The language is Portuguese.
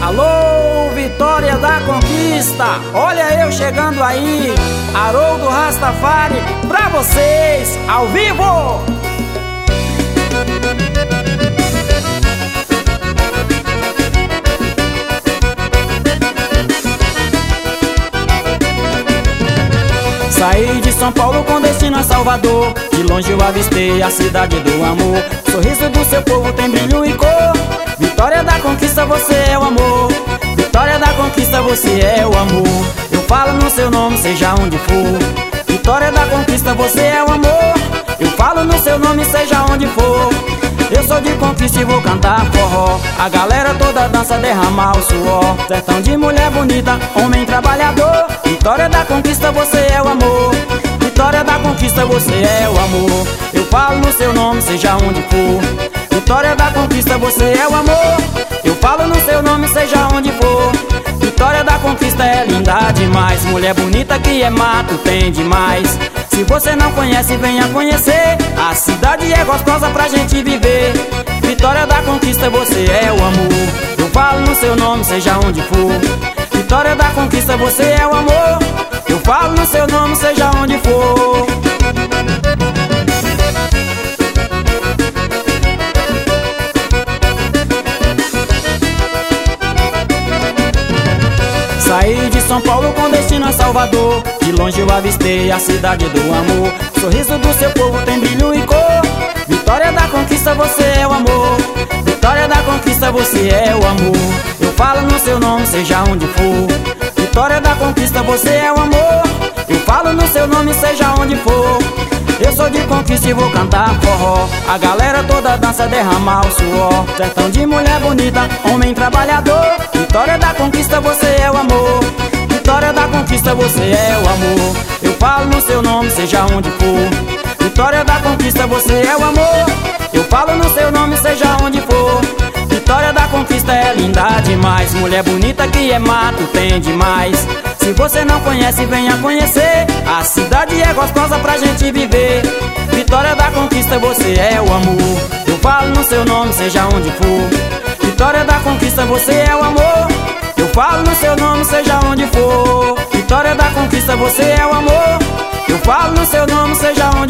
Alô, Vitória da Conquista, olha eu chegando aí, Haroldo Rastafari, pra vocês, ao vivo! Saí de São Paulo com destino a Salvador, de longe eu avistei a cidade do amor. O sorriso do seu povo tem brilho e cor. Vitória da Conquista, você é o amor. Vitória da Conquista, você é o amor. Eu falo no seu nome, seja onde for. Vitória da Conquista, você é o amor. Eu falo no seu nome, seja onde for. Eu sou de Conquista e vou cantar forró. A galera toda dança, derramar o suor. Sertão de mulher bonita, homem trabalhador. Vitória da Conquista, você é o amor. Vitória da Conquista, você é o amor. Eu falo no seu nome, seja onde for. Vitória da Conquista, você é o amor. Eu falo no seu nome, seja onde for. Vitória da Conquista é linda demais. Mulher bonita que é mato, tem demais. Se você não conhece, venha conhecer. A cidade é gostosa pra gente viver. Vitória da Conquista, você é o amor. Eu falo no seu nome, seja onde for. Vitória da Conquista, você é o amor. Eu falo no seu nome, seja onde for. Saí de São Paulo com destino a Salvador, de longe eu avistei a cidade do amor. O sorriso do seu povo tem brilho e cor. Vitória da Conquista, você é o amor. Vitória da Conquista, você é o amor. Eu falo no seu nome, seja onde for. Vitória da Conquista, você é o amor. Eu falo no seu nome, seja onde for. Eu sou de Conquista e vou cantar forró. A galera toda dança, derramar o suor. Sertão de mulher bonita, homem trabalhador. Vitória da Conquista, você é o amor. Vitória da Conquista, você é o amor. Eu falo no seu nome, seja onde for. Vitória da Conquista, você é o amor. Eu falo no seu nome, seja onde for. Vitória da Conquista é linda demais. Mulher bonita que é mato, tem demais. Se você não conhece, venha conhecer. A cidade é gostosa pra gente viver. Vitória da Conquista, você é o amor. Eu falo no seu nome, seja onde for. Vitória da Conquista, você é o amor. Eu falo no seu nome, seja onde for. Vitória da Conquista, você é o amor. Eu falo no seu nome, seja onde for.